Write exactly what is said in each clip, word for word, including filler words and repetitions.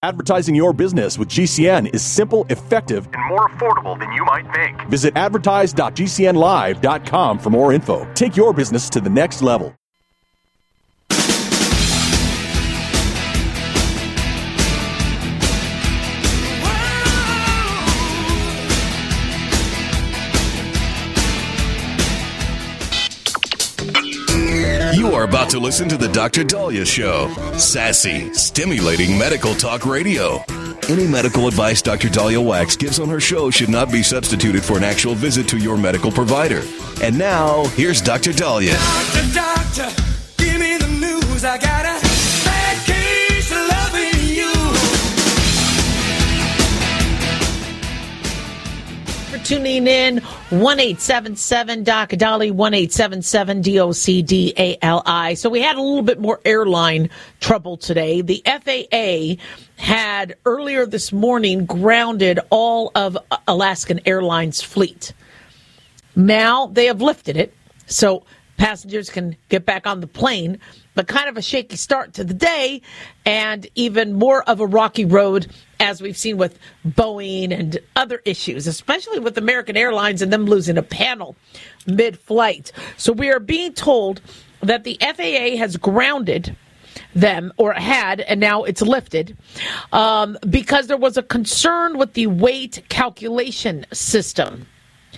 Advertising your business with G C N is simple, effective, and more affordable than you might think. Visit advertise dot g c n live dot com for more info. Take your business to the next level. You are about to listen to the Doctor Daliah Show. Sassy, stimulating medical talk radio. Any medical advice Doctor Daliah Wax gives on her show should not be substituted for an actual visit to your medical provider. And now, here's Doctor Daliah. Doctor, doctor, give me the news. I got a bad case of loving you. For tuning in, one eight seven seven D O C D A L I, one eight seven seven D O C D A L I. So we had a little bit more airline trouble today. The F A A had earlier this morning grounded all of Alaskan Airlines fleet. Now they have lifted it, so passengers can get back on the plane, but kind of a shaky start to the day and even more of a rocky road as we've seen with Boeing and other issues, especially with American Airlines and them losing a panel mid-flight. So we are being told that the F A A has grounded them, or had, and now it's lifted, um, because there was a concern with the weight calculation system.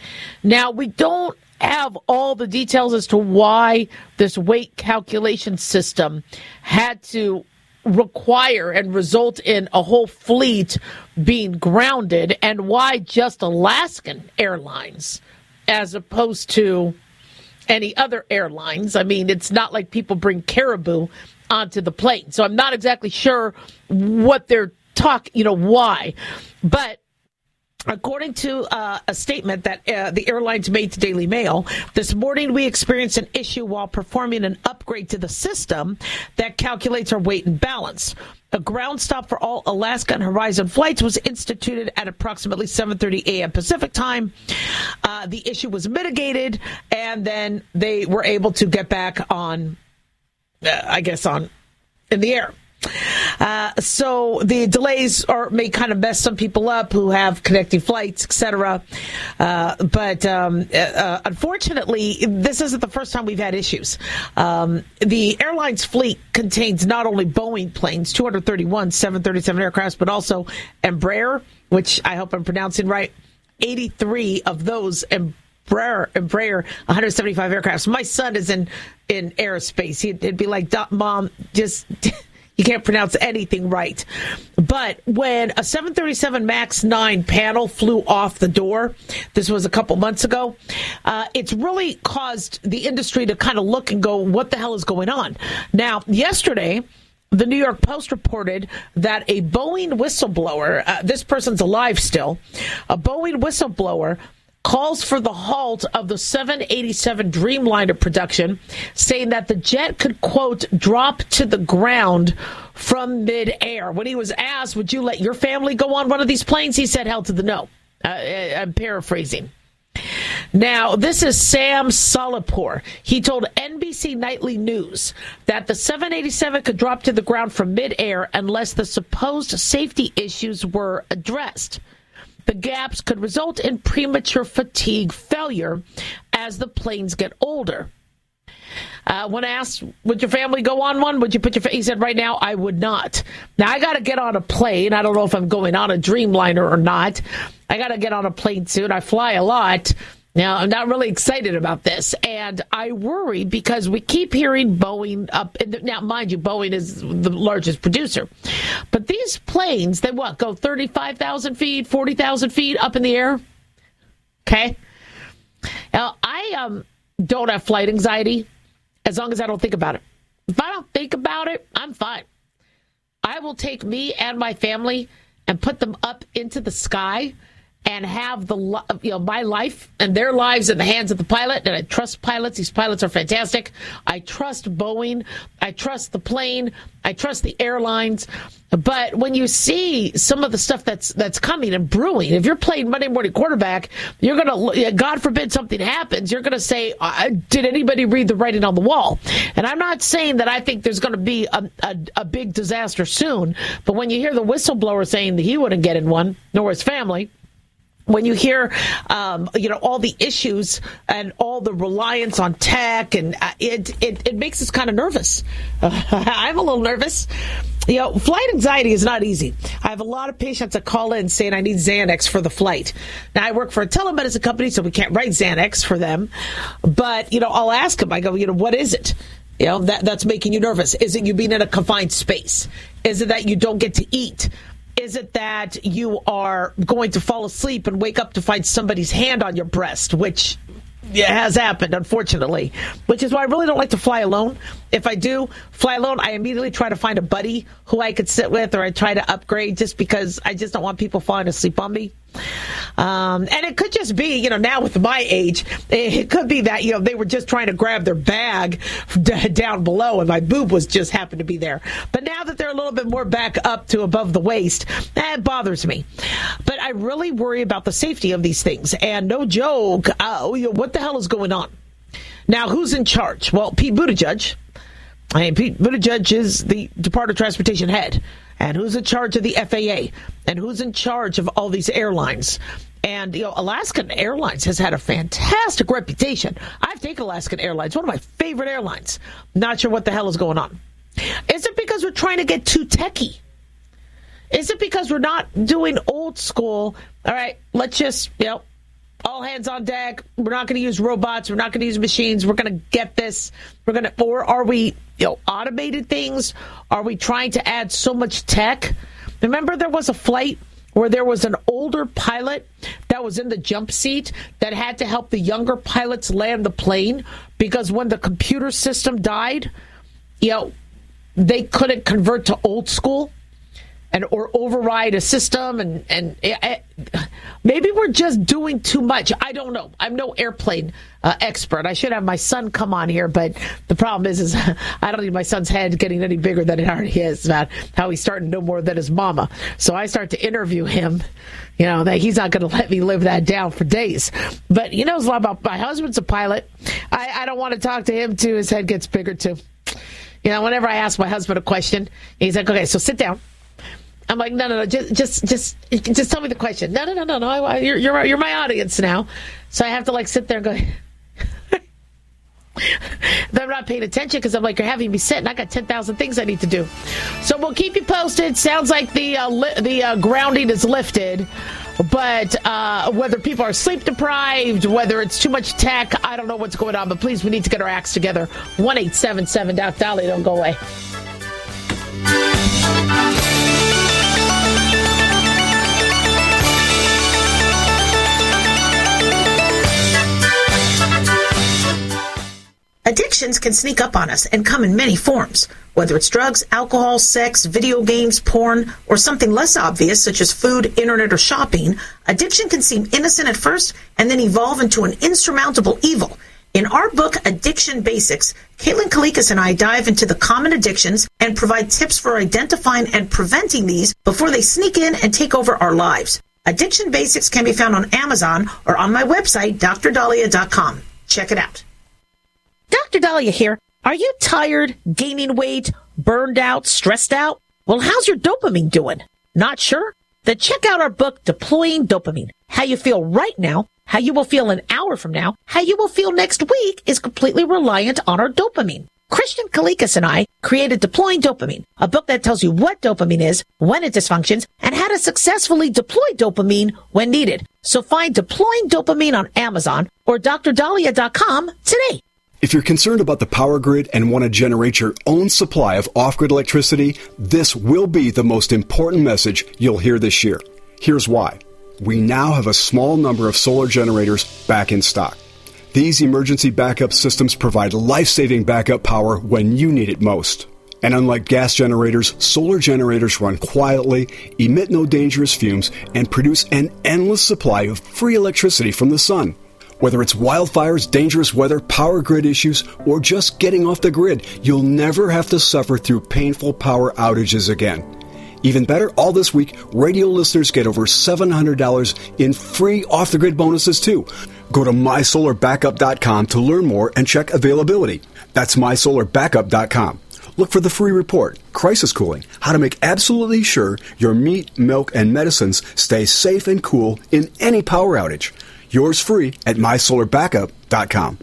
Now, we don't have all the details as to why this weight calculation system had to require and result in a whole fleet being grounded, and why just Alaskan Airlines as opposed to any other airlines. I mean, it's not like people bring caribou onto the plane. So I'm not exactly sure what they're talking, you know, why. But according to uh, a statement that uh, the airlines made to Daily Mail, this morning we experienced an issue while performing an upgrade to the system that calculates our weight and balance. A ground stop for all Alaska and Horizon flights was instituted at approximately seven thirty a.m. Pacific time. Uh, the issue was mitigated, and then they were able to get back on, uh, I guess, on in the air. Uh, so the delays are may kind of mess some people up who have connecting flights, et cetera. Uh, but um, uh, unfortunately, this isn't the first time we've had issues. Um, the airline's fleet contains not only Boeing planes, two hundred thirty-one seven thirty-seven aircrafts, but also Embraer, which I hope I'm pronouncing right, eighty-three of those Embraer, Embraer one hundred seventy-five aircrafts. My son is in, in aerospace. He'd, he'd be like, Mom, just... You can't pronounce anything right. But when a seven thirty-seven MAX nine panel flew off the door, this was a couple months ago, uh, it's really caused the industry to kind of look and go, what the hell is going on? Now, yesterday, the New York Post reported that a Boeing whistleblower, uh, this person's alive still, a Boeing whistleblower calls for the halt of the seven eighty-seven Dreamliner production, saying that the jet could, quote, drop to the ground from midair. When he was asked, would you let your family go on one of these planes? He said, hell to the no. Uh, I'm paraphrasing. Now, this is Sam Solipur. He told N B C Nightly News that the seven eighty-seven could drop to the ground from midair unless the supposed safety issues were addressed. The gaps could result in premature fatigue failure as the planes get older. Uh, when asked, would your family go on one? Would you put your? Fa-? He said, right now, I would not. Now, I got to get on a plane. I don't know if I'm going on a Dreamliner or not. I got to get on a plane soon. I fly a lot. Now, I'm not really excited about this, and I worry because we keep hearing Boeing up. In the, now, mind you, Boeing is the largest producer, but these planes, they what, go thirty-five thousand feet, forty thousand feet up in the air? Okay. Now, I um, don't have flight anxiety as long as I don't think about it. If I don't think about it, I'm fine. I will take me and my family and put them up into the sky and have the you know my life and their lives in the hands of the pilot. And I trust pilots. These pilots are fantastic. I trust Boeing. I trust the plane. I trust the airlines. But when you see some of the stuff that's that's coming and brewing, if you're playing Monday morning quarterback, you're going to, God forbid something happens, you're going to say, did anybody read the writing on the wall? And I'm not saying that I think there's going to be a, a, a big disaster soon, but when you hear the whistleblower saying that he wouldn't get in one, nor his family, when you hear, um, you know, all the issues and all the reliance on tech, and uh, it, it it makes us kind of nervous. Uh, I'm a little nervous. You know, flight anxiety is not easy. I have a lot of patients that call in saying I need Xanax for the flight. Now, I work for a telemedicine company, so we can't write Xanax for them. But, you know, I'll ask them, I go, you know, what is it? You know, that that's making you nervous. Is it you being in a confined space? Is it that you don't get to eat? Is it that you are going to fall asleep and wake up to find somebody's hand on your breast, which yeah, has happened, unfortunately, which is why I really don't like to fly alone. If I do fly alone, I immediately try to find a buddy who I could sit with, or I try to upgrade just because I just don't want people falling asleep on me. Um, and it could just be, you know, now with my age, it could be that, you know, they were just trying to grab their bag d- down below and my boob was just happened to be there. But now that they're a little bit more back up to above the waist, that bothers me. But I really worry about the safety of these things. And no joke, uh, you know, what the hell is going on? Now, who's in charge? Well, Pete Buttigieg. I mean, Pete Buttigieg is the Department of Transportation head. And who's in charge of the F A A? And who's in charge of all these airlines? And, you know, Alaskan Airlines has had a fantastic reputation. I've taken Alaskan Airlines, one of my favorite airlines. Not sure what the hell is going on. Is it because we're trying to get too techie? Is it because we're not doing old school? All right, let's just, you know, all hands on deck. We're not going to use robots. We're not going to use machines. We're going to get this. We're going to, or are we, you know, automated things? Are we trying to add so much tech? Remember there was a flight where there was an older pilot that was in the jump seat that had to help the younger pilots land the plane because when the computer system died, you know, they couldn't convert to old school and or override a system, and and it, it, maybe we're just doing too much. I don't know. I'm no airplane uh, expert. I should have my son come on here, but the problem is, is I don't need my son's head getting any bigger than it already is about how he's starting to know more than his mama. So I start to interview him. You know, that he's not going to let me live that down for days. But he knows a lot about. My husband's a pilot. I, I don't want to talk to him too. His head gets bigger too. You know, whenever I ask my husband a question, he's like, "Okay, so sit down." I'm like, no, no, no, just, just, just, just tell me the question. No, no, no, no, no. I, you're, you're, you're my audience now, so I have to like sit there and go. I'm not paying attention because I'm like, you're having me sit, and I got ten thousand things I need to do. So we'll keep you posted. Sounds like the uh, li- the uh, grounding is lifted, but uh, whether people are sleep deprived, whether it's too much tech, I don't know what's going on. But please, we need to get our acts together. one eight seven seven Doc Dolly. Don't go away. Addictions can sneak up on us and come in many forms. Whether it's drugs, alcohol, sex, video games, porn, or something less obvious such as food, internet, or shopping, addiction can seem innocent at first and then evolve into an insurmountable evil. In our book, Addiction Basics, Caitlin Kalikas and I dive into the common addictions and provide tips for identifying and preventing these before they sneak in and take over our lives. Addiction Basics can be found on Amazon or on my website, D R Dahlia dot com. Check it out. Doctor Dahlia here. Are you tired, gaining weight, burned out, stressed out? Well, how's your dopamine doing? Not sure? Then check out our book, Deploying Dopamine. How you feel right now, how you will feel an hour from now, how you will feel next week is completely reliant on our dopamine. Christian Kalikas and I created Deploying Dopamine, a book that tells you what dopamine is, when it dysfunctions, and how to successfully deploy dopamine when needed. So find Deploying Dopamine on Amazon or D R Dahlia dot com today. If you're concerned about the power grid and want to generate your own supply of off-grid electricity, this will be the most important message you'll hear this year. Here's why. We now have a small number of solar generators back in stock. These emergency backup systems provide life-saving backup power when you need it most. And unlike gas generators, solar generators run quietly, emit no dangerous fumes, and produce an endless supply of free electricity from the sun. Whether it's wildfires, dangerous weather, power grid issues, or just getting off the grid, you'll never have to suffer through painful power outages again. Even better, all this week, radio listeners get over seven hundred dollars in free off-the-grid bonuses, too. Go to my solar backup dot com to learn more and check availability. That's my solar backup dot com. Look for the free report, Crisis Cooling, how to make absolutely sure your meat, milk, and medicines stay safe and cool in any power outage. Yours free at my solar backup dot com.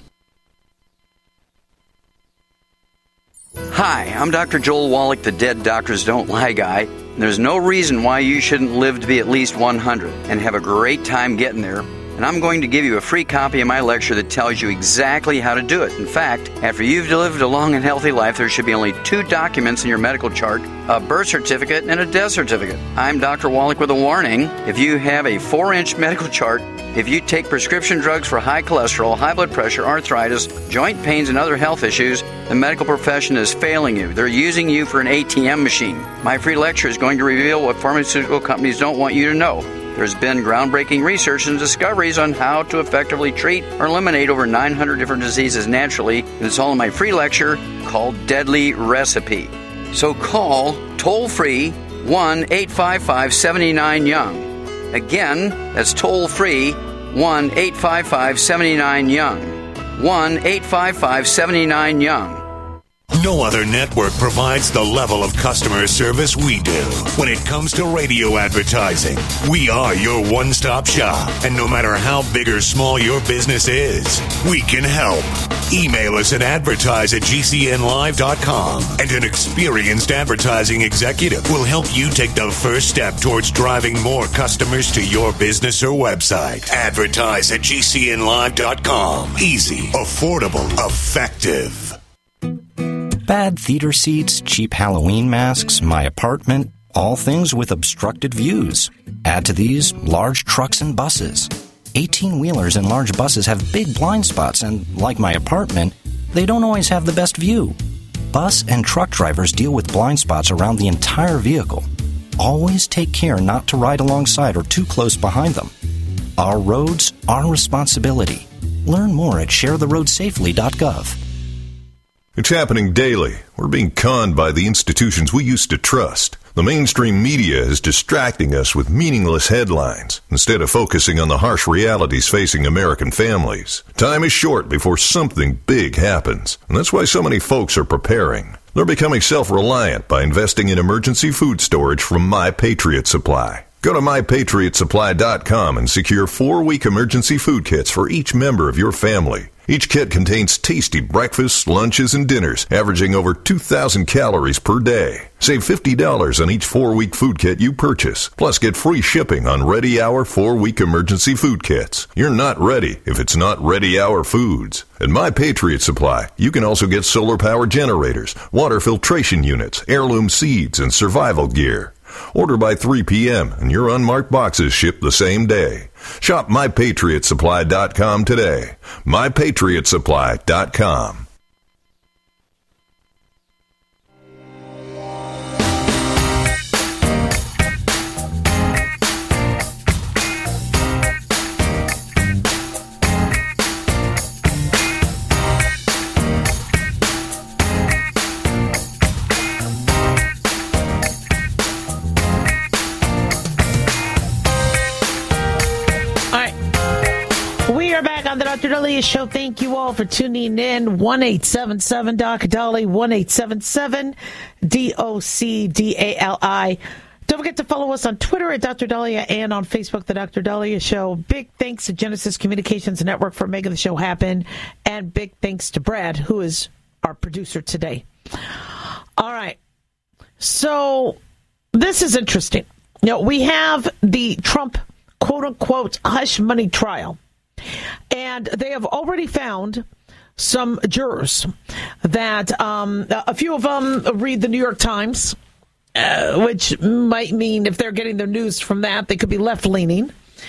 Hi, I'm Doctor Joel Wallach, the Dead Doctors Don't Lie guy. There's no reason why you shouldn't live to be at least one hundred and have a great time getting there. And I'm going to give you a free copy of my lecture that tells you exactly how to do it. In fact, after you've lived a long and healthy life, there should be only two documents in your medical chart, a birth certificate and a death certificate. I'm Doctor Wallach with a warning. If you have a four-inch medical chart, if you take prescription drugs for high cholesterol, high blood pressure, arthritis, joint pains, and other health issues, the medical profession is failing you. They're using you for an A T M machine. My free lecture is going to reveal what pharmaceutical companies don't want you to know. There's been groundbreaking research and discoveries on how to effectively treat or eliminate over nine hundred different diseases naturally, and it's all in my free lecture called Deadly Recipe. So call toll-free one eight five five, seven nine, young. Again, that's toll-free one eight five five, seven nine, young. one eight five five, seven nine, young. No other network provides the level of customer service we do. When it comes to radio advertising, we are your one-stop shop. And no matter how big or small your business is, we can help. Email us at advertise at g c n live dot com, and an experienced advertising executive will help you take the first step towards driving more customers to your business or website. Advertise at g c n live dot com. Easy, affordable, effective. Bad theater seats, cheap Halloween masks, my apartment, all things with obstructed views. Add to these, large trucks and buses. eighteen-wheelers and large buses have big blind spots, and like my apartment, they don't always have the best view. Bus and truck drivers deal with blind spots around the entire vehicle. Always take care not to ride alongside or too close behind them. Our roads, our responsibility. Learn more at share the road safely dot gov. It's happening daily. We're being conned by the institutions we used to trust. The mainstream media is distracting us with meaningless headlines instead of focusing on the harsh realities facing American families. Time is short before something big happens, and that's why so many folks are preparing. They're becoming self-reliant by investing in emergency food storage from My Patriot Supply. Go to my patriot supply dot com and secure four-week emergency food kits for each member of your family. Each kit contains tasty breakfasts, lunches, and dinners, averaging over two thousand calories per day. Save fifty dollars on each four-week food kit you purchase. Plus, get free shipping on Ready Hour four-week emergency food kits. You're not ready if it's not Ready Hour Foods. At My Patriot Supply, you can also get solar power generators, water filtration units, heirloom seeds, and survival gear. Order by three p.m. and your unmarked boxes ship the same day. Shop my patriot supply dot com today. my patriot supply dot com. Doctor Daliah Show. Thank you all for tuning in. one eight seven seven Doc Dolly, one eight seven seven D O C D A L I. Don't forget to follow us on Twitter at Doctor Daliah and on Facebook, The Doctor Daliah Show. Big thanks to Genesis Communications Network for making the show happen. And big thanks to Brad, who is our producer today. All right. So this is interesting. You know, we have the Trump, quote-unquote, hush money trial. And they have already found some jurors that um, a few of them read the New York Times, uh, which might mean if they're getting their news from that, they could be left-leaning.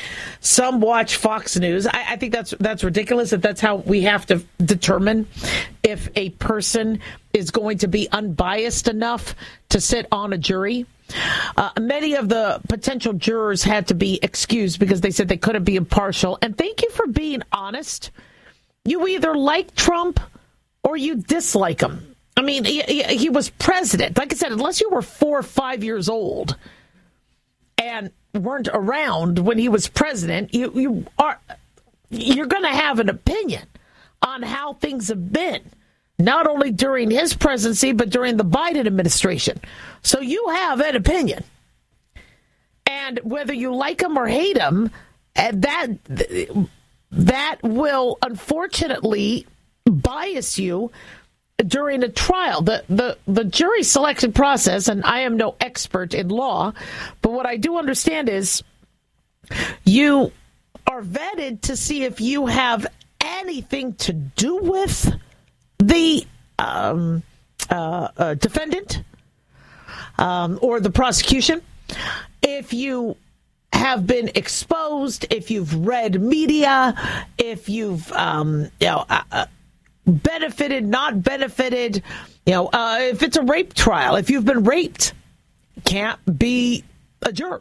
Some watch Fox News. I, I think that's that's ridiculous. That that's how we have to determine if a person is going to be unbiased enough to sit on a jury. Uh, many of the potential jurors had to be excused because they said they couldn't be impartial. And thank you for being honest. You either like Trump or you dislike him. I mean, he, he was president. Like I said, unless you were four or five years old and weren't around when he was president, you, you are you're going to have an opinion on how things have been, not only during his presidency, but during the Biden administration. So you have an opinion. And whether you like him or hate him, and that that will unfortunately bias you during a trial. The, the the jury selection process, and I am no expert in law, but what I do understand is you are vetted to see if you have anything to do with the um, uh, uh, defendant um, or the prosecution. If you have been exposed, if you've read media, if you've um, you know, uh, benefited, not benefited, you know, uh, if it's a rape trial, if you've been raped, can't be a juror.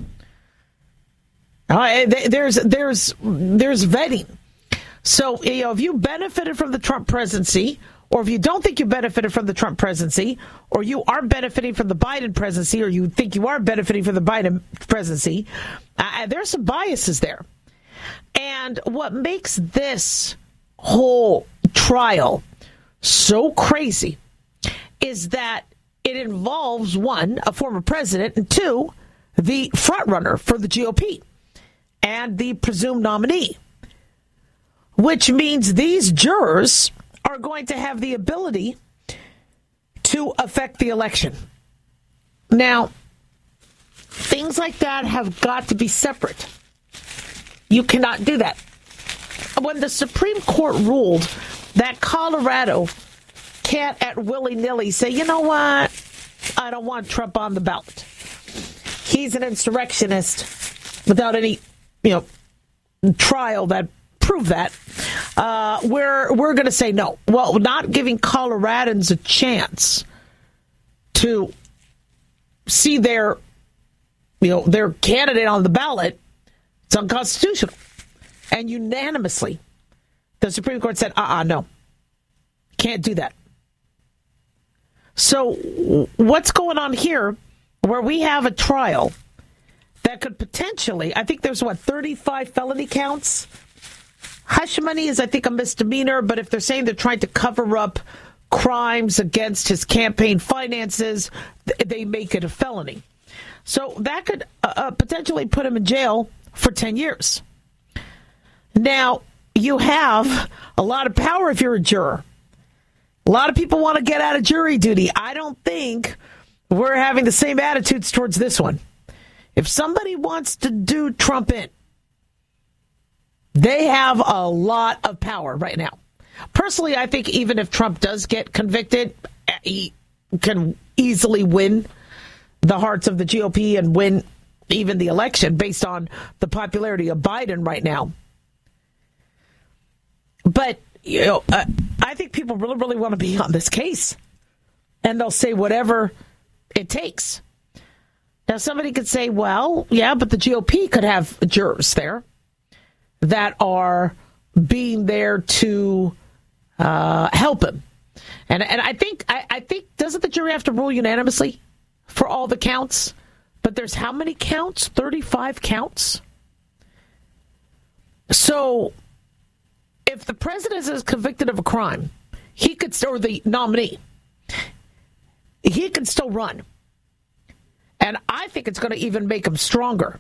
Uh, there's there's there's vetting. So, you know, if you benefited from the Trump presidency, or if you don't think you benefited from the Trump presidency, or you are benefiting from the Biden presidency, or you think you are benefiting from the Biden presidency, uh, there's some biases there. And what makes this whole trial so crazy is that it involves, one, a former president, and two, the frontrunner for the G O P and the presumed nominee, which means these jurors are going to have the ability to affect the election. Now, things like that have got to be separate. You cannot do that. When the Supreme Court ruled that Colorado can't at willy-nilly say, you know what, I don't want Trump on the ballot. He's an insurrectionist without any, you know, trial that proved that. Uh, we're we're going to say no. Well, not giving Coloradans a chance to see their, you know, their candidate on the ballot, it's unconstitutional. And unanimously, the Supreme Court said, uh-uh, no. Can't do that. So what's going on here where we have a trial that could potentially, I think there's, what, thirty-five felony counts? Hush money is, I think, a misdemeanor, but if they're saying they're trying to cover up crimes against his campaign finances, they make it a felony. So that could uh, potentially put him in jail for ten years. Now, you have a lot of power if you're a juror. A lot of people want to get out of jury duty. I don't think we're having the same attitudes towards this one. If somebody wants to do Trump in, they have a lot of power right now. Personally, I think even if Trump does get convicted, he can easily win the hearts of the G O P and win even the election based on the popularity of Biden right now. But, you know, uh, I think people really, really want to be on this case. And they'll say whatever it takes. Now, somebody could say, well, yeah, but the G O P could have jurors there that are being there to uh, help him. And and I think, I, I think, doesn't the jury have to rule unanimously for all the counts? But there's how many counts? thirty-five counts? So if the president is convicted of a crime, he could, or the nominee, he can still run. And I think it's going to even make him stronger.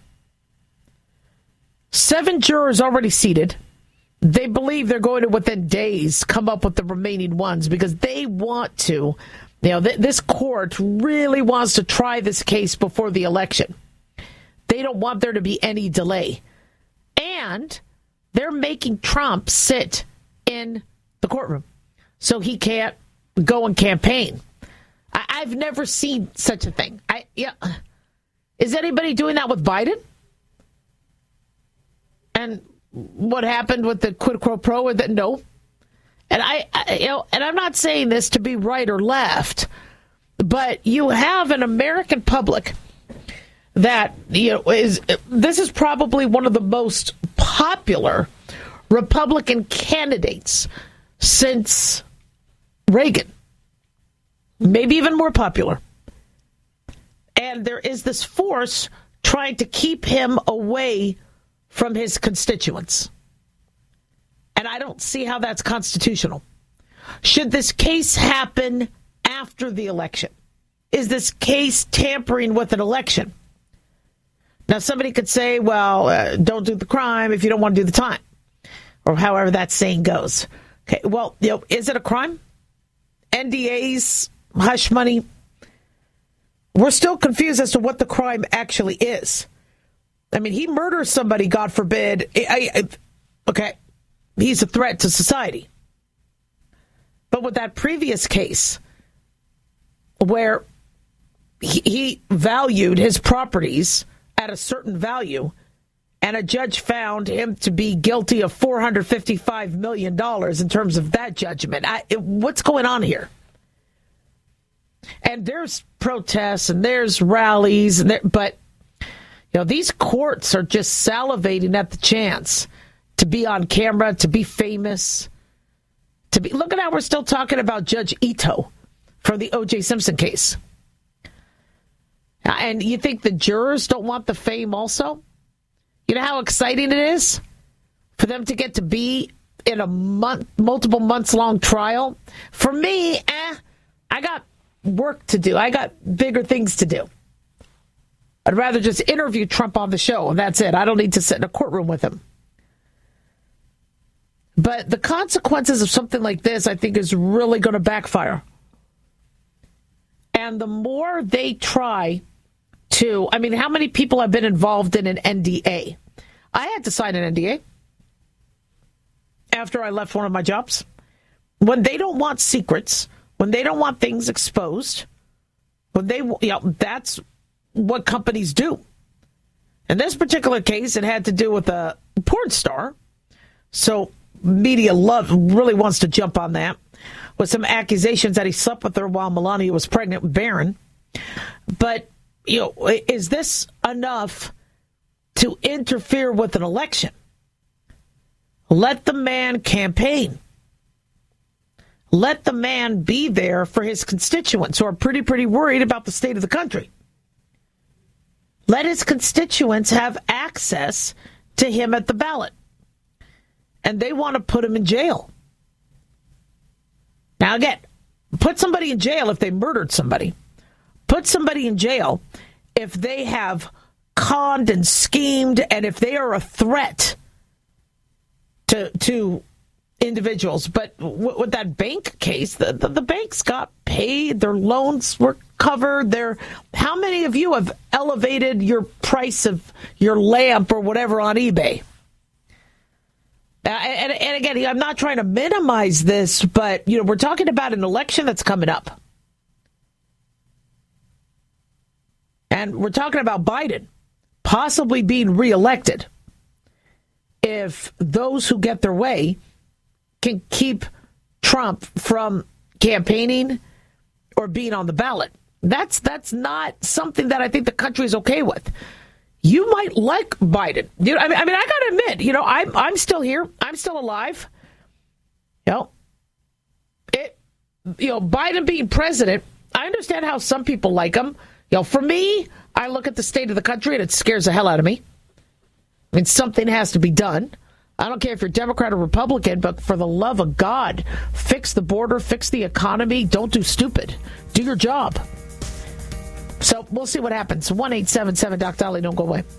Seven jurors already seated. They believe they're going to, within days, come up with the remaining ones because they want to. You know, th- this court really wants to try this case before the election. They don't want there to be any delay. And they're making Trump sit in the courtroom so he can't go and campaign. I- I've never seen such a thing. I yeah. Is anybody doing that with Biden? And what happened with the quid pro quo with it? No. And I, I, you know, and I'm not saying this to be right or left, but you have an American public that, you know, is, this is probably one of the most popular Republican candidates since Reagan, maybe even more popular. And there is this force trying to keep him away from his constituents. And I don't see how that's constitutional. Should this case happen after the election? Is this case tampering with an election? Now, somebody could say, well, uh, don't do the crime if you don't want to do the time, or however that saying goes. Okay, well, you know, is it a crime? N D As, hush money. We're still confused as to what the crime actually is. I mean, he murders somebody, God forbid. I, I, okay, he's a threat to society. But with that previous case, where he, he valued his properties at a certain value, and a judge found him to be guilty of four hundred fifty-five million dollars in terms of that judgment. I, it, what's going on here? And there's protests and there's rallies, and there, but you know, these courts are just salivating at the chance to be on camera, to be famous, to be. Look at how we're still talking about Judge Ito from the O J Simpson case. And you think the jurors don't want the fame also? You know how exciting it is for them to get to be in a month, multiple months long trial? For me, eh, I got work to do. I got bigger things to do. I'd rather just interview Trump on the show, and that's it. I don't need to sit in a courtroom with him. But the consequences of something like this, I think, is really going to backfire. And the more they try to, I mean, how many people have been involved in an N D A? I had to sign an N D A after I left one of my jobs. When they don't want secrets, when they don't want things exposed, when they, you know, that's what companies do. In this particular case, it had to do with a porn star. So media love really wants to jump on that with some accusations that he slept with her while Melania was pregnant with Barron. But, you know, is this enough to interfere with an election? Let the man campaign. Let the man be there for his constituents who are pretty, pretty worried about the state of the country. Let his constituents have access to him at the ballot. And they want to put him in jail. Now, again, put somebody in jail if they murdered somebody. Put somebody in jail if they have conned and schemed, and if they are a threat to to individuals. But w- with that bank case, the, the, the banks got paid, their loans were covered. Their, how many of you have elevated your price of your lamp or whatever on eBay? Uh, and, and again, I'm not trying to minimize this, but you know, we're talking about an election that's coming up. And we're talking about Biden possibly being reelected if those who get their way can keep Trump from campaigning or being on the ballot. That's that's not something that I think the country is okay with. You might like Biden. You know, I mean, I mean, I got to admit, you know, I'm I'm still here. I'm still alive. You know, it. You know, Biden being president. I understand how some people like him. You know, for me, I look at the state of the country and it scares the hell out of me. I mean, something has to be done. I don't care if you're Democrat or Republican, but for the love of God, fix the border, fix the economy. Don't do stupid. Do your job. So we'll see what happens. one eight seven seven Doc Dolly. Don't go away.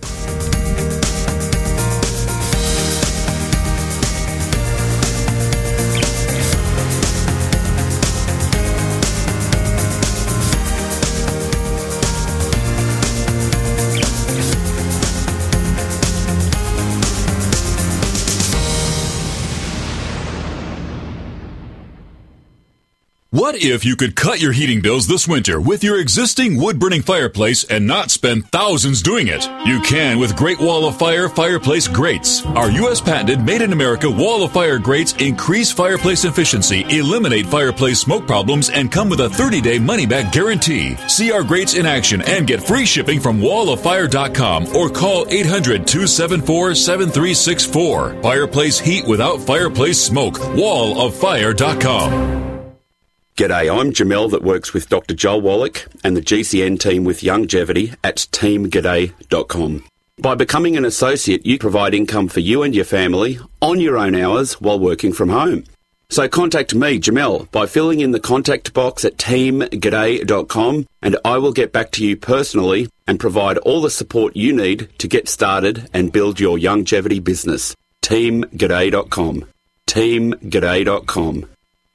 What if you could cut your heating bills this winter with your existing wood-burning fireplace and not spend thousands doing it? You can with Great Wall of Fire fireplace grates. Our U S patented made-in-America Wall of Fire grates increase fireplace efficiency, eliminate fireplace smoke problems, and come with a thirty-day money-back guarantee. See our grates in action and get free shipping from wall of fire dot com or call eight hundred, two seven four, seven three six four. Fireplace heat without fireplace smoke. wall of fire dot com. G'day, I'm Jamel that works with Doctor Joel Wallach and the G C N team with Longevity at team g'day dot com. By becoming an associate, you provide income for you and your family on your own hours while working from home. So contact me, Jamel, by filling in the contact box at team g'day dot com, and I will get back to you personally and provide all the support you need to get started and build your longevity business. team g'day dot com. team g'day dot com.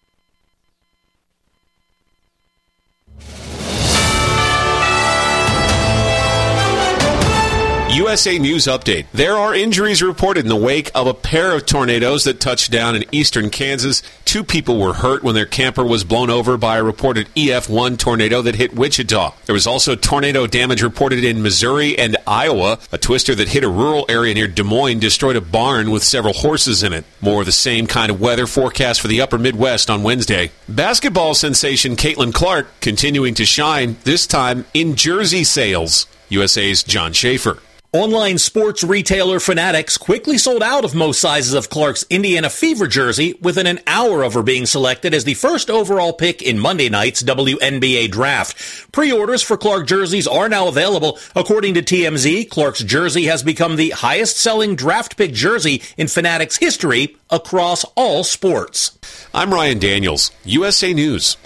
U S A News Update. There are injuries reported in the wake of a pair of tornadoes that touched down in eastern Kansas. Two people were hurt when their camper was blown over by a reported E F one tornado that hit Wichita. There was also tornado damage reported in Missouri and Iowa. A twister that hit a rural area near Des Moines destroyed a barn with several horses in it. More of the same kind of weather forecast for the upper Midwest on Wednesday. Basketball sensation Caitlin Clark continuing to shine, this time in jersey sales. U S A's John Schaefer. Online sports retailer Fanatics quickly sold out of most sizes of Clark's Indiana Fever jersey within an hour of her being selected as the first overall pick in Monday night's W N B A draft. Pre-orders for Clark jerseys are now available. According to T M Z, Clark's jersey has become the highest-selling draft pick jersey in Fanatics history across all sports. I'm Ryan Daniels, U S A News.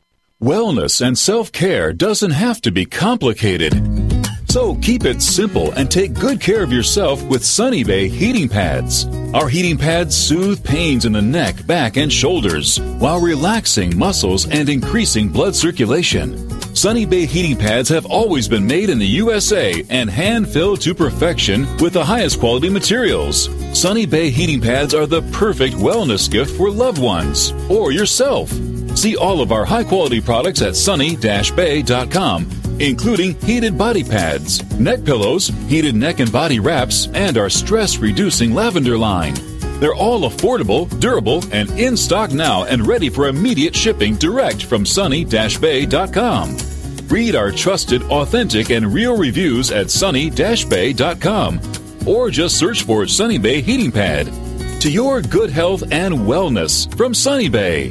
Wellness and self-care doesn't have to be complicated. So keep it simple and take good care of yourself with Sunny Bay heating pads. Our heating pads soothe pains in the neck, back, and shoulders while relaxing muscles and increasing blood circulation. Sunny Bay heating pads have always been made in the U S A and hand-filled to perfection with the highest quality materials. Sunny Bay heating pads are the perfect wellness gift for loved ones or yourself. See all of our high-quality products at sunny dash bay dot com, including heated body pads, neck pillows, heated neck and body wraps, and our stress-reducing lavender line. They're all affordable, durable, and in stock now and ready for immediate shipping direct from sunny dash bay dot com. Read our trusted, authentic, and real reviews at sunny dash bay dot com or just search for Sunny Bay Heating Pad. To your good health and wellness from Sunny Bay.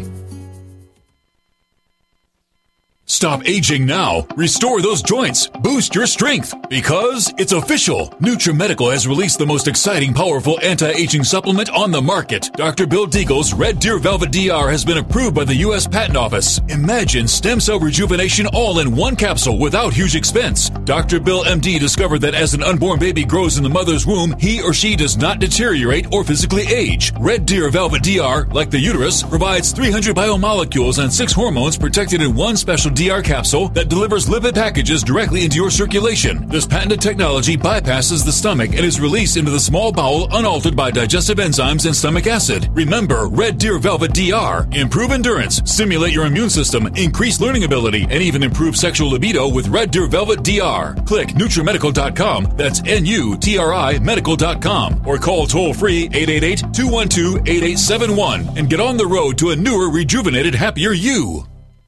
Stop aging now. Restore those joints. Boost your strength. Because it's official. NutriMedical has released the most exciting, powerful anti-aging supplement on the market. Doctor Bill Deagle's Red Deer Velvet D R has been approved by the U S Patent Office. Imagine stem cell rejuvenation all in one capsule without huge expense. Doctor Bill M D discovered that as an unborn baby grows in the mother's womb, he or she does not deteriorate or physically age. Red Deer Velvet D R, like the uterus, provides three hundred biomolecules and six hormones protected in one special D R capsule that delivers lipid packages directly into your circulation. This patented technology bypasses the stomach and is released into the small bowel unaltered by digestive enzymes and stomach acid. Remember, Red Deer Velvet D R. Improve endurance, stimulate your immune system, increase learning ability, and even improve sexual libido with Red Deer Velvet D R. Click NutriMedical dot com, that's N U T R I medical dot com, or call toll-free eight eight eight, two one two, eight eight seven one and get on the road to a newer, rejuvenated, happier you.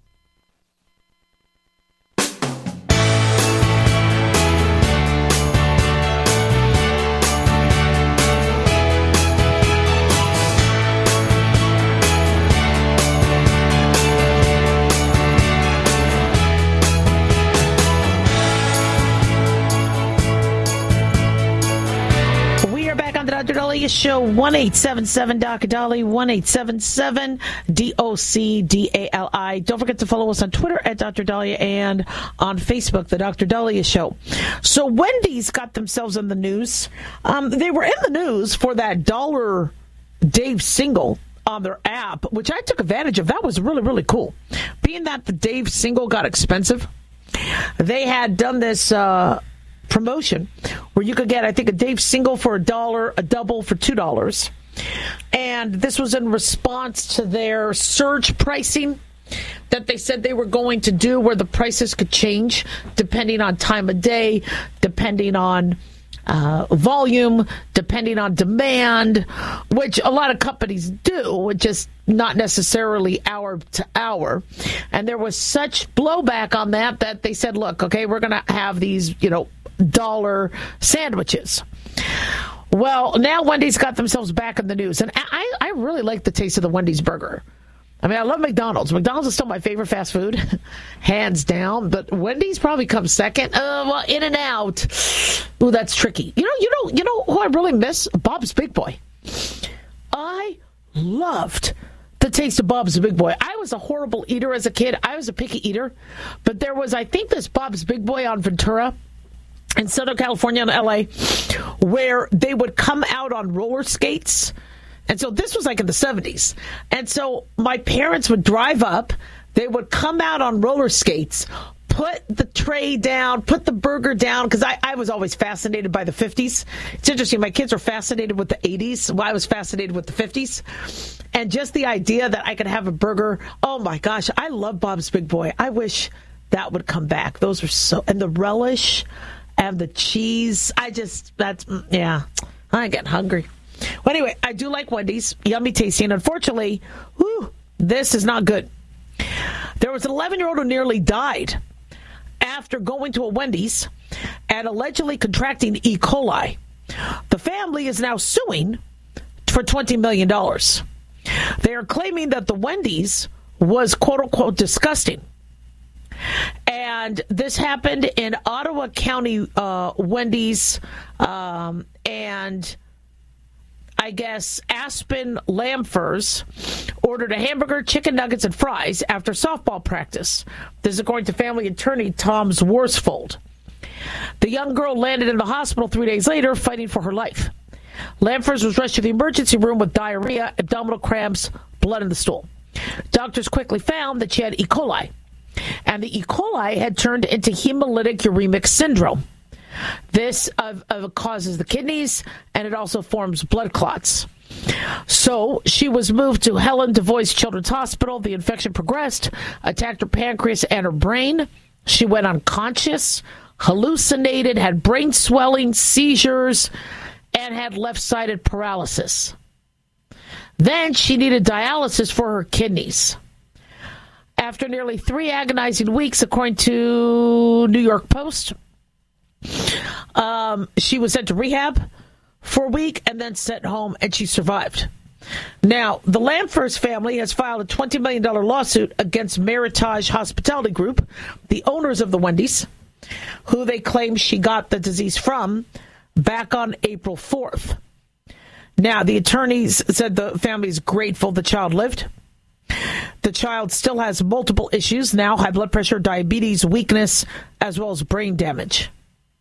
Doctor Dahlia Show, one eight seven seven D O C D A L I, one eight seven seven D O C D A L I. Don't forget to follow us on Twitter at Doctor Dahlia and on Facebook, The Doctor Dahlia Show. So Wendy's got themselves in the news. Um, they were in the news for that Dollar Dave single on their app, which I took advantage of. That was really, really cool. Being that the Dave single got expensive, they had done this uh promotion where you could get, I think, a Dave single for a dollar, a double for two dollars. And this was in response to their surge pricing that they said they were going to do where the prices could change depending on time of day, depending on uh, volume, depending on demand, which a lot of companies do, just not necessarily hour to hour. And there was such blowback on that that they said, look, okay, we're going to have these, you know, dollar sandwiches. Well, now Wendy's got themselves back in the news. And I, I really like the taste of the Wendy's burger. I mean, I love McDonald's. McDonald's is still my favorite fast food, hands down. But Wendy's probably comes second. Uh, well, In-N-Out. Ooh, that's tricky. You know, you know, you know who I really miss? Bob's Big Boy. I loved the taste of Bob's Big Boy. I was a horrible eater as a kid. I was a picky eater. But there was, I think, this Bob's Big Boy on Ventura in Southern California and L A where they would come out on roller skates. And so this was like in the seventies. And so my parents would drive up. They would come out on roller skates, put the tray down, put the burger down, because I, I was always fascinated by the fifties. It's interesting. My kids are fascinated with the eighties. Well, I was fascinated with the fifties. And just the idea that I could have a burger. Oh, my gosh. I love Bob's Big Boy. I wish that would come back. Those are so... And the relish and the cheese. I just... That's... Yeah. I get hungry. Well, anyway, I do like Wendy's. Yummy tasty. And unfortunately, whew, this is not good. There was an eleven-year-old who nearly died after going to a Wendy's and allegedly contracting E. coli. The family is now suing for twenty million dollars. They are claiming that the Wendy's was, quote-unquote, disgusting. And this happened in Ottawa County uh, Wendy's um, and... I guess Aspen Lamfers ordered a hamburger, chicken nuggets, and fries after softball practice. This is according to family attorney Tom Worsfold. The young girl landed in the hospital three days later, fighting for her life. Lamfers was rushed to the emergency room with diarrhea, abdominal cramps, blood in the stool. Doctors quickly found that she had E. coli, and the E. coli had turned into hemolytic uremic syndrome. This uh, uh, causes the kidneys, and it also forms blood clots. So she was moved to Helen DeVoyce Children's Hospital. The infection progressed, attacked her pancreas and her brain. She went unconscious, hallucinated, had brain swelling, seizures, and had left-sided paralysis. Then she needed dialysis for her kidneys. After nearly three agonizing weeks, according to New York Post, Um, she was sent to rehab for a week and then sent home, and she survived. Now, the Lamfers family has filed a twenty million dollars lawsuit against Meritage Hospitality Group, the owners of the Wendy's, who they claim she got the disease from back on April fourth. Now, the attorneys said the family is grateful the child lived. The child still has multiple issues now, high blood pressure, diabetes, weakness, as well as brain damage.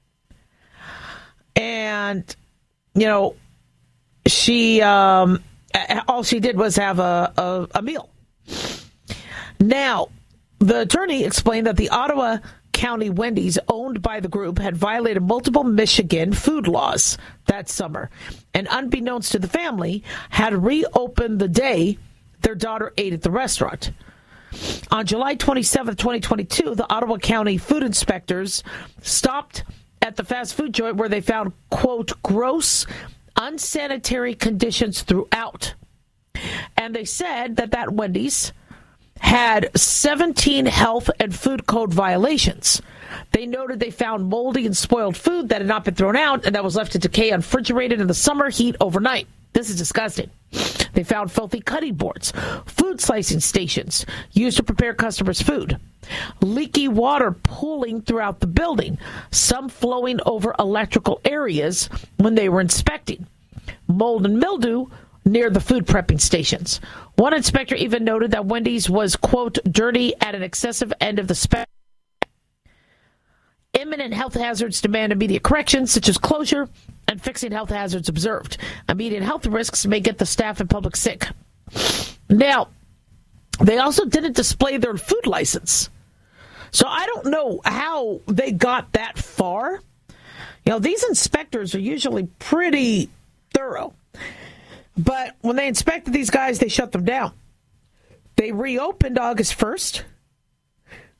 And, you know, she, um, all she did was have a, a, a meal. Now, the attorney explained that the Ottawa County Wendy's, owned by the group, had violated multiple Michigan food laws that summer, and unbeknownst to the family, had reopened the day their daughter ate at the restaurant. On July twenty-seventh, twenty twenty-two, the Ottawa County food inspectors stopped at the fast food joint where they found, quote, gross, unsanitary conditions throughout. And they said that that Wendy's had seventeen health and food code violations. They noted they found moldy and spoiled food that had not been thrown out and that was left to decay unrefrigerated in the summer heat overnight. This is disgusting. They found filthy cutting boards, food slicing stations used to prepare customers' food, leaky water pooling throughout the building, some flowing over electrical areas when they were inspecting, mold and mildew near the food prepping stations. One inspector even noted that Wendy's was, quote, dirty at an excessive end of the spectrum. Imminent health hazards demand immediate corrections, such as closure and fixing health hazards observed. Immediate health risks may get the staff and public sick. Now, they also didn't display their food license. So I don't know how they got that far. You know, these inspectors are usually pretty thorough. But when they inspected these guys, they shut them down. They reopened August first,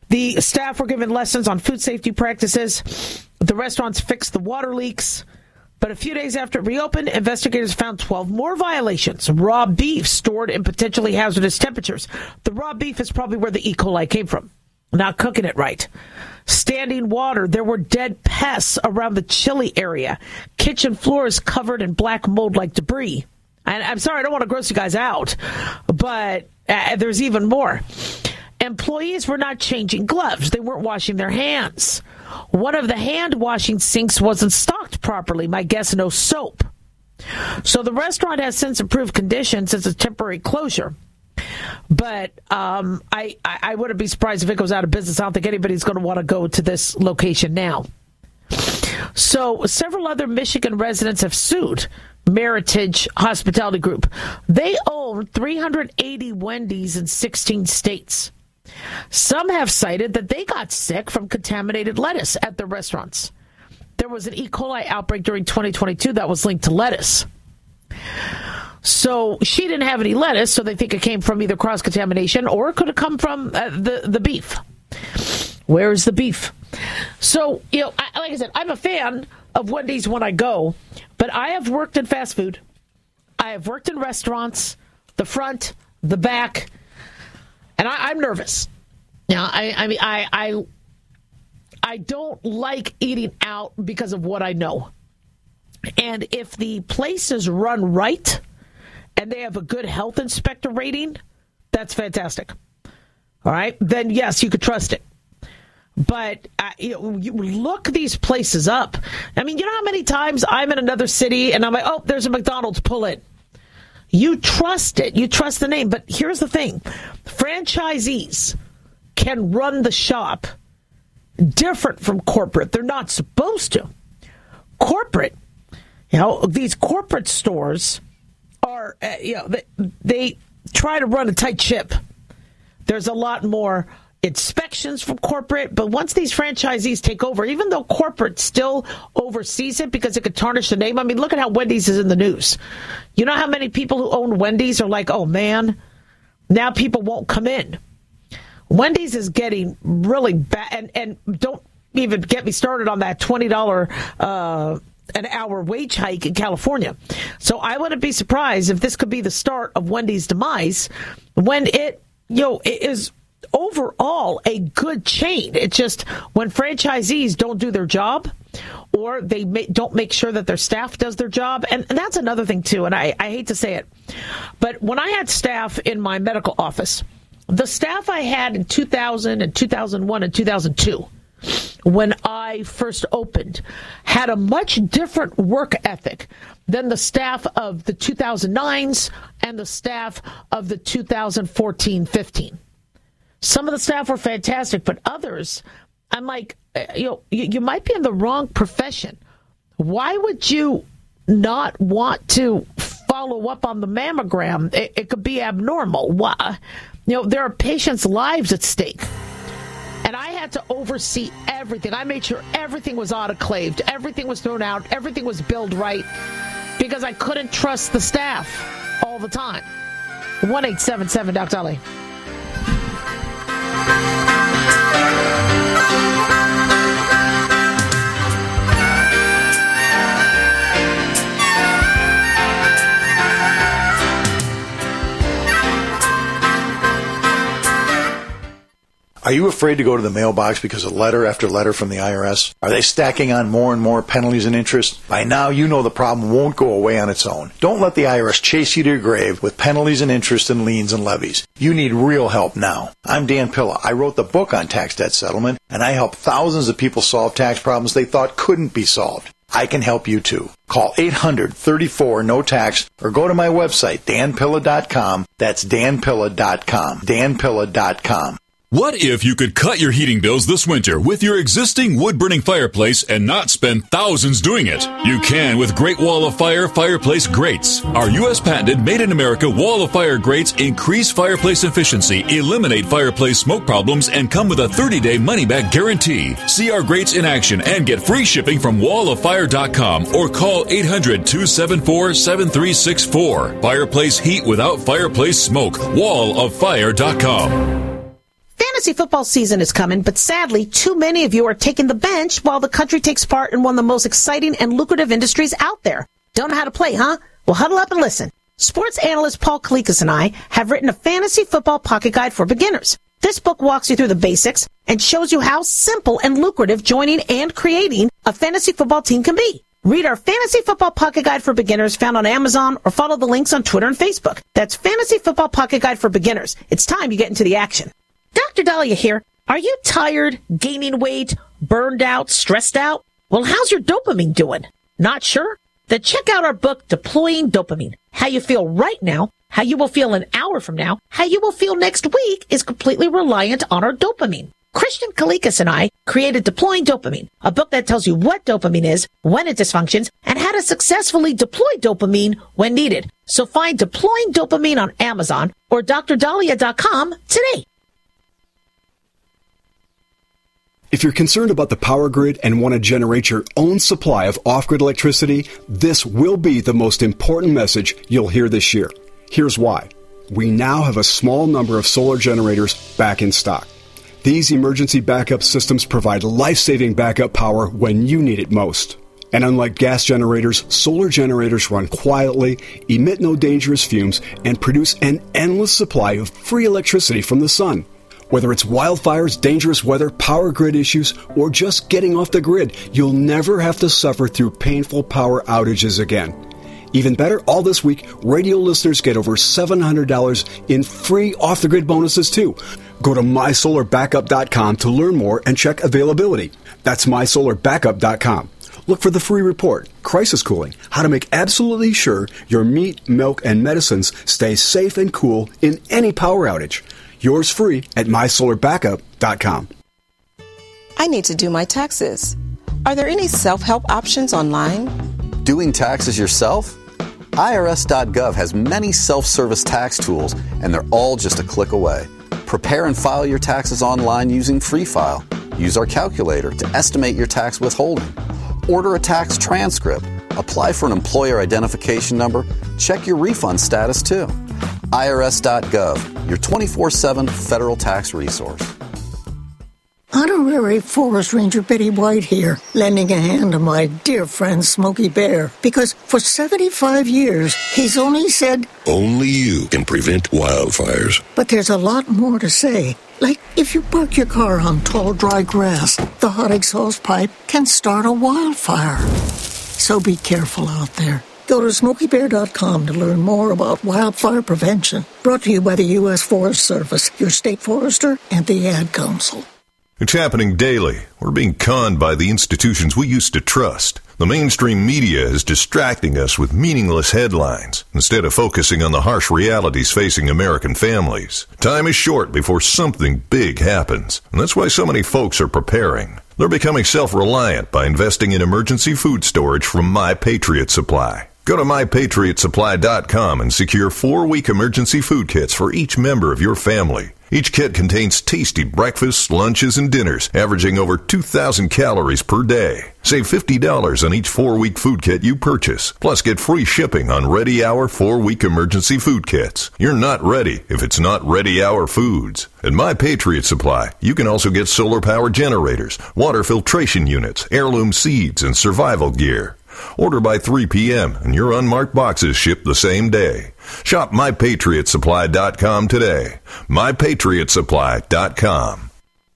The staff were given lessons on food safety practices. The restaurants fixed the water leaks. But a few days after it reopened, investigators found twelve more violations. Raw beef stored in potentially hazardous temperatures. The raw beef is probably where the E. coli came from. Not cooking it right. Standing water. There were dead pests around the chili area. Kitchen floors covered in black mold-like debris. And I'm sorry, I don't want to gross you guys out, but uh, there's even more. Employees were not changing gloves. They weren't washing their hands. One of the hand-washing sinks wasn't stocked properly. My guess, no soap. So the restaurant has since improved conditions since a temporary closure. But um, I, I, I wouldn't be surprised if it goes out of business. I don't think anybody's going to want to go to this location now. So several other Michigan residents have sued Meritage Hospitality Group. They own three hundred eighty Wendy's in sixteen states. Some have cited that they got sick from contaminated lettuce at their restaurants. There was an E. coli outbreak during twenty twenty-two that was linked to lettuce. So she didn't have any lettuce, so they think it came from either cross-contamination or it could have come from uh, the, the beef. Where's the beef? So, you know, I, like I said, I'm a fan of Wendy's when I go, but I have worked in fast food. I have worked in restaurants, the front, the back, and I, I'm nervous. Now, I, I mean, I, I, I don't like eating out because of what I know. And if the place is run right and they have a good health inspector rating, that's fantastic. All right? Then, yes, you could trust it. But uh, you know, you look these places up. I mean, you know how many times I'm in another city and I'm like, oh, there's a McDonald's, pull in. You trust it. You trust the name. But here's the thing. Franchisees can run the shop different from corporate. They're not supposed to. Corporate, you know, these corporate stores are, uh, you know, they, they try to run a tight ship. There's a lot more inspections from corporate, but once these franchisees take over, even though corporate still oversees it because it could tarnish the name. I mean, look at how Wendy's is in the news. You know how many people who own Wendy's are like, oh man, now people won't come in. Wendy's is getting really bad, and, and don't even get me started on that twenty dollars uh, an hour wage hike in California. So I wouldn't be surprised if this could be the start of Wendy's demise when it, you know, it is overall a good chain. It's just when franchisees don't do their job or they ma- don't make sure that their staff does their job. And, and that's another thing, too. And I, I hate to say it, but when I had staff in my medical office, the staff I had in two thousand and two thousand one and two thousand two, when I first opened, had a much different work ethic than the staff of the two thousand nines and the staff of the two thousand fourteen fifteen. Some of the staff were fantastic, but others, I'm like, you know, you, you might be in the wrong profession. Why would you not want to follow up on the mammogram? It, it could be abnormal. Why? You know, there are patients' lives at stake. And I had to oversee everything. I made sure everything was autoclaved, everything was thrown out, everything was billed right, because I couldn't trust the staff all the time. one eight seven seven Doc Dolly. Are you afraid to go to the mailbox because of letter after letter from the I R S? Are they stacking on more and more penalties and interest? By now, you know the problem won't go away on its own. Don't let the I R S chase you to your grave with penalties and interest and liens and levies. You need real help now. I'm Dan Pilla. I wrote the book on tax debt settlement, and I help thousands of people solve tax problems they thought couldn't be solved. I can help you too. Call eight hundred, thirty-four, no tax or go to my website, dan pilla dot com. That's dan pilla dot com. dan pilla dot com. What if you could cut your heating bills this winter with your existing wood-burning fireplace and not spend thousands doing it? You can with Great Wall of Fire Fireplace Grates. Our U S patented made-in-America Wall of Fire grates increase fireplace efficiency, eliminate fireplace smoke problems, and come with a thirty-day money-back guarantee. See our grates in action and get free shipping from wall of fire dot com or call eight hundred, two seven four, seven three six four. Fireplace heat without fireplace smoke. wall of fire dot com. Fantasy football season is coming, but sadly, too many of you are taking the bench while the country takes part in one of the most exciting and lucrative industries out there. Don't know how to play, huh? Well, huddle up and listen. Sports analyst Paul Kalikas and I have written a fantasy football pocket guide for beginners. This book walks you through the basics and shows you how simple and lucrative joining and creating a fantasy football team can be. Read our Fantasy Football Pocket Guide for Beginners found on Amazon or follow the links on Twitter and Facebook. That's Fantasy Football Pocket Guide for Beginners. It's time you get into the action. Doctor Dahlia here. Are you tired, gaining weight, burned out, stressed out? Well, how's your dopamine doing? Not sure? Then check out our book, Deploying Dopamine. How you feel right now, how you will feel an hour from now, how you will feel next week is completely reliant on our dopamine. Christian Kalikas and I created Deploying Dopamine, a book that tells you what dopamine is, when it dysfunctions, and how to successfully deploy dopamine when needed. So find Deploying Dopamine on Amazon or D R dahlia dot com today. If you're concerned about the power grid and want to generate your own supply of off-grid electricity, this will be the most important message you'll hear this year. Here's why. We now have a small number of solar generators back in stock. These emergency backup systems provide life-saving backup power when you need it most. And unlike gas generators, solar generators run quietly, emit no dangerous fumes, and produce an endless supply of free electricity from the sun. Whether it's wildfires, dangerous weather, power grid issues, or just getting off the grid, you'll never have to suffer through painful power outages again. Even better, all this week, radio listeners get over seven hundred dollars in free off-the-grid bonuses, too. Go to my solar backup dot com to learn more and check availability. That's my solar backup dot com. Look for the free report, Crisis Cooling, how to make absolutely sure your meat, milk, and medicines stay safe and cool in any power outage. Yours free at my solar backup dot com. I need to do my taxes. Are there any self-help options online? Doing taxes yourself? I R S dot gov has many self-service tax tools, and they're all just a click away. Prepare and file your taxes online using Free File. Use our calculator to estimate your tax withholding. Order a tax transcript. Apply for an employer identification number. Check your refund status, too. I R S dot gov, your twenty-four seven federal tax resource. Honorary Forest Ranger Betty White here, lending a hand to my dear friend Smokey Bear, because for seventy-five years, he's only said, only you can prevent wildfires. But there's a lot more to say. Like, if you park your car on tall, dry grass, the hot exhaust pipe can start a wildfire. So be careful out there. Go to smokey bear dot com to learn more about wildfire prevention. Brought to you by the U S Forest Service, your state forester, and the Ad Council. It's happening daily. We're being conned by the institutions we used to trust. The mainstream media is distracting us with meaningless headlines instead of focusing on the harsh realities facing American families. Time is short before something big happens, and that's why so many folks are preparing. They're becoming self-reliant by investing in emergency food storage from My Patriot Supply. Go to my patriot supply dot com and secure four-week emergency food kits for each member of your family. Each kit contains tasty breakfasts, lunches, and dinners, averaging over two thousand calories per day. Save fifty dollars on each four-week food kit you purchase. Plus, get free shipping on Ready Hour four-week emergency food kits. You're not ready if it's not Ready Hour Foods. At My Patriot Supply, you can also get solar power generators, water filtration units, heirloom seeds, and survival gear. Order by three p.m. and your unmarked boxes ship the same day. Shop my patriot supply dot com today. my patriot supply dot com.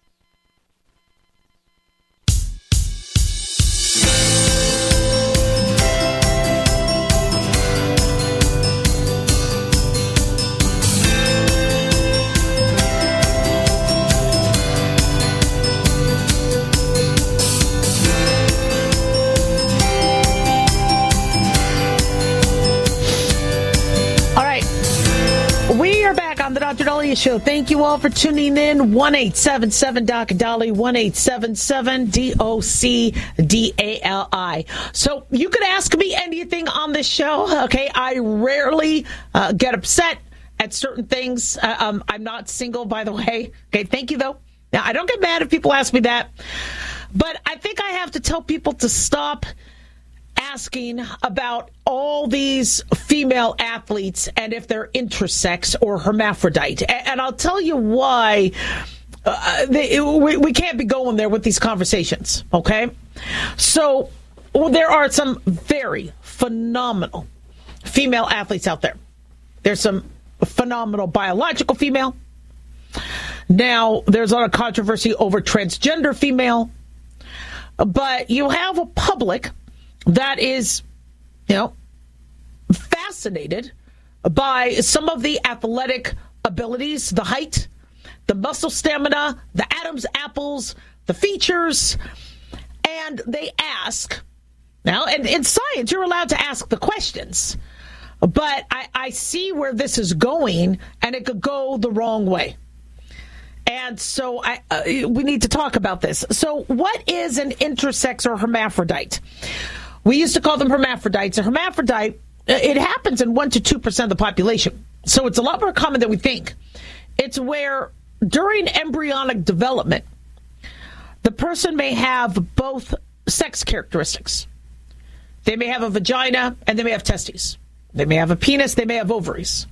On the Doctor Dahlia Show. Thank you all for tuning in. one eight seven seven D O C D A L I, one eight seven seven D O C D A L I. So you could ask me anything on this show, okay? I rarely uh, get upset at certain things. Uh, um, I'm not single, by the way. Okay, thank you, though. Now, I don't get mad if people ask me that. But I think I have to tell people to stop asking about all these female athletes and if they're intersex or hermaphrodite. And I'll tell you why uh, they, we, we can't be going there with these conversations, okay? So well, there are some very phenomenal female athletes out there. There's some phenomenal biological female. Now, there's a lot of controversy over transgender female. But you have a public that is, you know, fascinated by some of the athletic abilities, the height, the muscle stamina, the Adam's apples, the features, and they ask. Now, and in science, you're allowed to ask the questions, but I, I see where this is going, and it could go the wrong way. And so I, uh, we need to talk about this. So what is an intersex or hermaphrodite? We used to call them hermaphrodites. A hermaphrodite, it happens in one to two percent of the population. So it's a lot more common than we think. It's where during embryonic development, the person may have both sex characteristics. They may have a vagina and they may have testes. They may have a penis, they may have ovaries.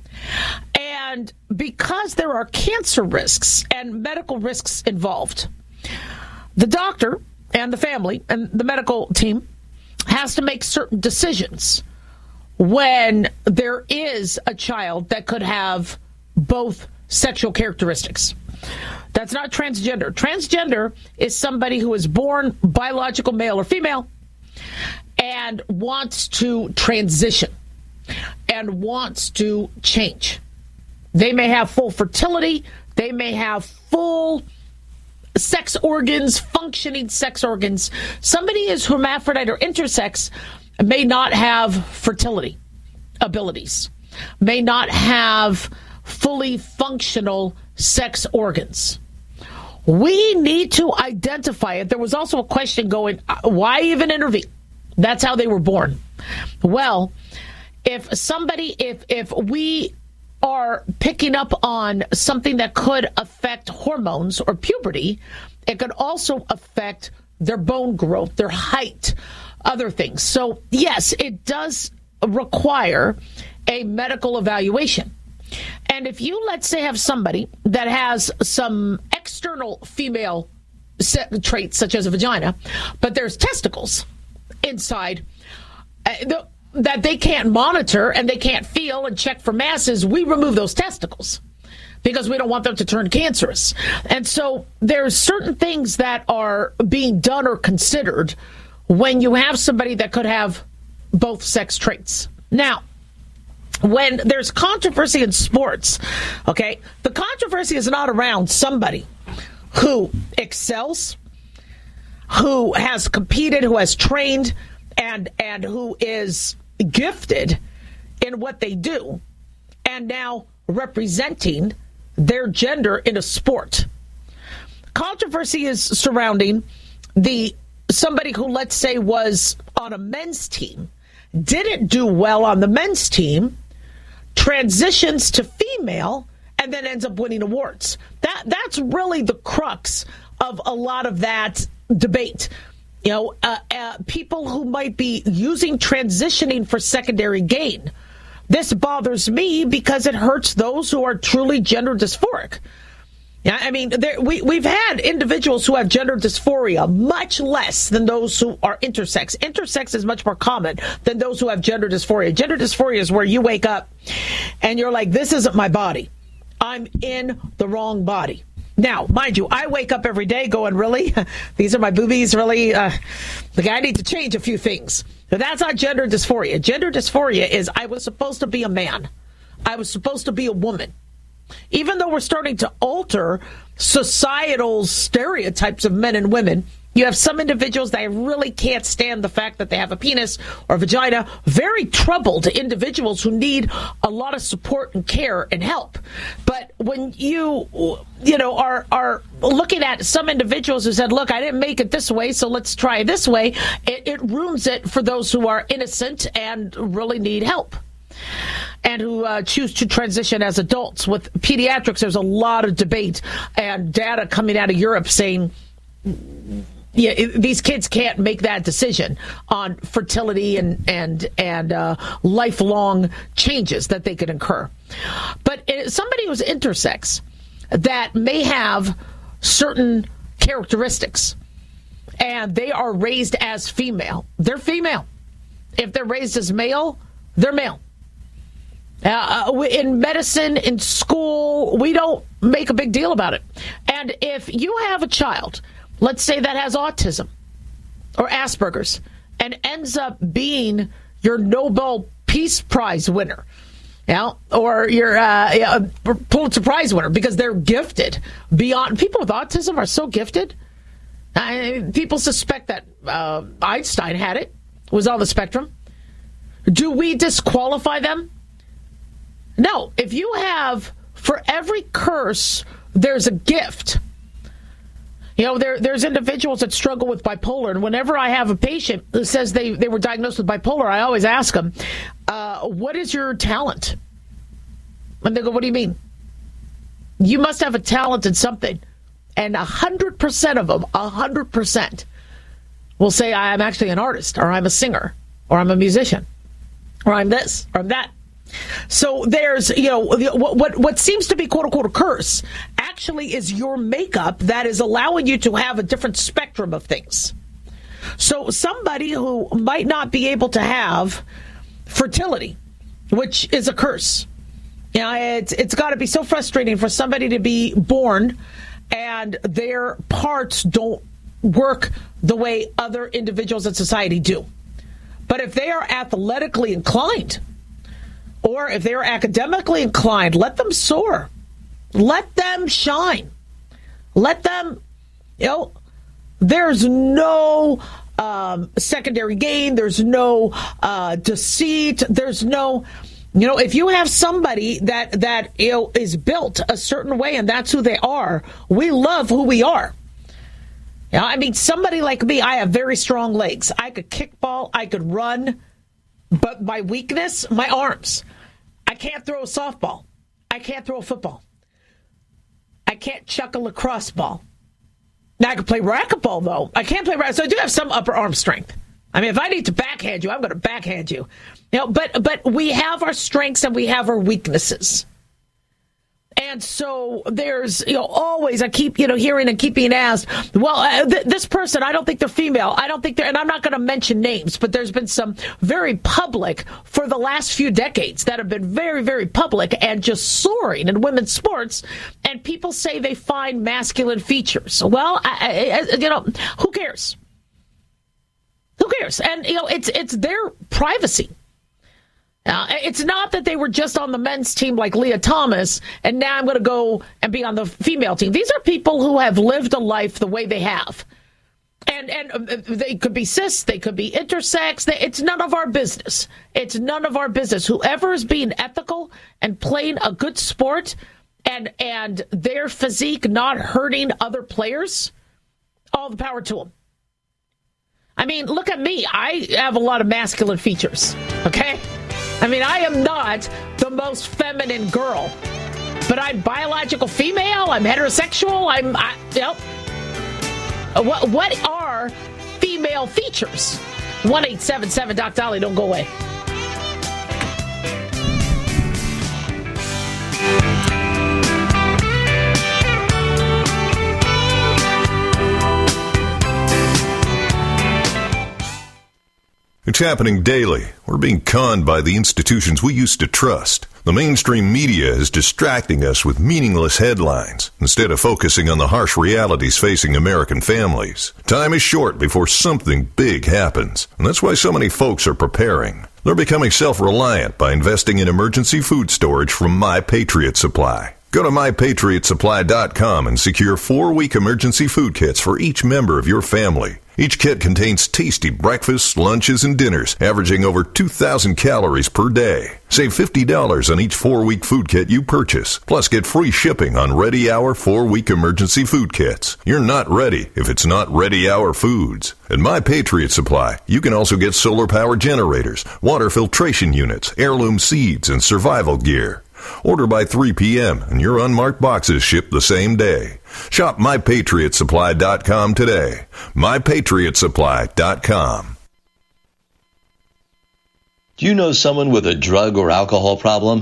And because there are cancer risks and medical risks involved, the doctor and the family and the medical team has to make certain decisions when there is a child that could have both sexual characteristics. That's not transgender. Transgender is somebody who is born biological male or female and wants to transition and wants to change. They may have full fertility. They may have full sex organs, functioning sex organs. Somebody is hermaphrodite or intersex may not have fertility abilities, may not have fully functional sex organs. We need to identify it. There was also a question going, why even intervene? That's how they were born. Well, if somebody, if if we are picking up on something that could affect hormones or puberty, it could also affect their bone growth, their height, other things. So, yes, it does require a medical evaluation. And if you, let's say, have somebody that has some external female traits, such as a vagina, but there's testicles inside, uh, the, that they can't monitor and they can't feel and check for masses, we remove those testicles because we don't want them to turn cancerous. And so there's certain things that are being done or considered when you have somebody that could have both sex traits. Now, when there's controversy in sports, okay, the controversy is not around somebody who excels, who has competed, who has trained, and and who is gifted in what they do, and now representing their gender in a sport. Controversy is surrounding the somebody who, let's say, was on a men's team, didn't do well on the men's team, transitions to female, and then ends up winning awards. That that's really the crux of a lot of that debate. You know, uh, uh, people who might be using transitioning for secondary gain. This bothers me because it hurts those who are truly gender dysphoric. Yeah, I mean, there, we, we've had individuals who have gender dysphoria much less than those who are intersex. Intersex is much more common than those who have gender dysphoria. Gender dysphoria is where you wake up and you're like, this isn't my body. I'm in the wrong body. Now, mind you, I wake up every day going, really? These are my boobies, really? Uh, like, I need to change a few things. But that's not gender dysphoria. Gender dysphoria is I was supposed to be a man. I was supposed to be a woman. Even though we're starting to alter societal stereotypes of men and women, you have some individuals that really can't stand the fact that they have a penis or vagina. Very troubled individuals who need a lot of support and care and help. But when you, you know, are are looking at some individuals who said, look, I didn't make it this way, so let's try this way, it, it ruins it for those who are innocent and really need help, and who uh, choose to transition as adults. With pediatrics, there's a lot of debate and data coming out of Europe saying, yeah, it, these kids can't make that decision on fertility and and and uh, lifelong changes that they could incur. But it, somebody who's intersex, that may have certain characteristics, and they are raised as female, they're female. If they're raised as male, they're male. Uh, in medicine, in school, we don't make a big deal about it. And if you have a child, let's say that has autism or Asperger's, and ends up being your Nobel Peace Prize winner, you know, or your uh, Pulitzer Prize winner, because they're gifted beyond. People with autism are so gifted. I, people suspect that uh, Einstein had it, was on the spectrum. Do we disqualify them? No. If you have, for every curse, there's a gift. You know, there, there's individuals that struggle with bipolar, and whenever I have a patient who says they, they were diagnosed with bipolar, I always ask them, uh, what is your talent? And they go, what do you mean? You must have a talent in something. And one hundred percent of them, one hundred percent, will say, I'm actually an artist, or I'm a singer, or I'm a musician, or I'm this, or I'm that. So there's, you know, what, what what seems to be quote-unquote a curse actually is your makeup that is allowing you to have a different spectrum of things. So somebody who might not be able to have fertility, which is a curse. You know, it's it's got to be so frustrating for somebody to be born and their parts don't work the way other individuals in society do. But if they are athletically inclined, or if they're academically inclined, let them soar. Let them shine. Let them, you know, there's no um, secondary gain. There's no uh, deceit. There's no, you know, if you have somebody that, that, you know, is built a certain way and that's who they are, we love who we are. You know, I mean, somebody like me, I have very strong legs. I could kickball. I could run. But my weakness, my arms. I can't throw a softball. I can't throw a football. I can't chuck a lacrosse ball. Now, I can play racquetball, though. I can't play racquetball. So I do have some upper arm strength. I mean, if I need to backhand you, I'm going to backhand you. You know, but but we have our strengths and we have our weaknesses. And so there's, you know, always I keep, you know, hearing and keep being asked, well, uh, th- this person, I don't think they're female. I don't think they're, and I'm not going to mention names, but there's been some very public for the last few decades that have been very, very public and just soaring in women's sports. And people say they find masculine features. Well, I, I, you know, who cares? Who cares? And, you know, it's it's their privacy. Uh, it's not that they were just on the men's team like Leah Thomas, and now I'm going to go and be on the female team. These are people who have lived a life the way they have. And and they could be cis, they could be intersex. They, it's none of our business. It's none of our business. Whoever is being ethical and playing a good sport and, and their physique not hurting other players, all the power to them. I mean, look at me. I have a lot of masculine features, okay? I mean, I am not the most feminine girl, but I'm biological female. I'm heterosexual. I'm, I, you know, what, what are female features? one eight seven seven Doc Dolly. Don't go away. It's happening daily. We're being conned by the institutions we used to trust. The mainstream media is distracting us with meaningless headlines instead of focusing on the harsh realities facing American families. Time is short before something big happens, and that's why so many folks are preparing. They're becoming self-reliant by investing in emergency food storage from My Patriot Supply. Go to my patriot supply dot com and secure four-week emergency food kits for each member of your family. Each kit contains tasty breakfasts, lunches, and dinners, averaging over two thousand calories per day. Save fifty dollars on each four-week food kit you purchase. Plus, get free shipping on Ready Hour four-week emergency food kits. You're not ready if it's not Ready Hour foods. At My Patriot Supply, you can also get solar power generators, water filtration units, heirloom seeds, and survival gear. Order by three p.m. and your unmarked boxes ship the same day. Shop my patriot supply dot com today. my patriot supply dot com. Do you know someone with a drug or alcohol problem?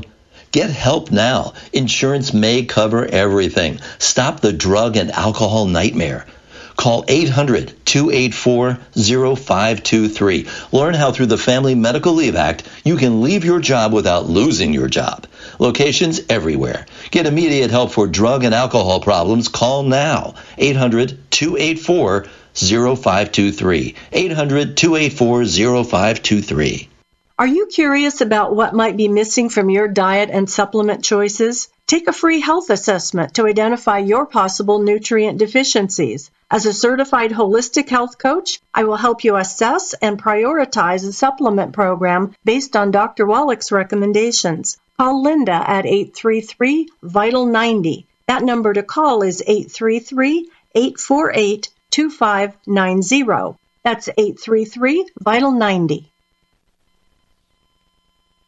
Get help now. Insurance may cover everything. Stop the drug and alcohol nightmare. Call eight hundred, two eight four, zero five two three. Learn how through the Family Medical Leave Act you can leave your job without losing your job. Locations everywhere. Get immediate help for drug and alcohol problems. Call now. eight hundred, two eight four, zero five two three. eight hundred, two eight four, zero five two three. Are you curious about what might be missing from your diet and supplement choices? Take a free health assessment to identify your possible nutrient deficiencies. As a certified holistic health coach, I will help you assess and prioritize a supplement program based on Doctor Wallach's recommendations. Call Linda at eight three three, vital ninety. That number to call is eight three three, eight four eight, two five nine zero. That's eight three three, vital ninety.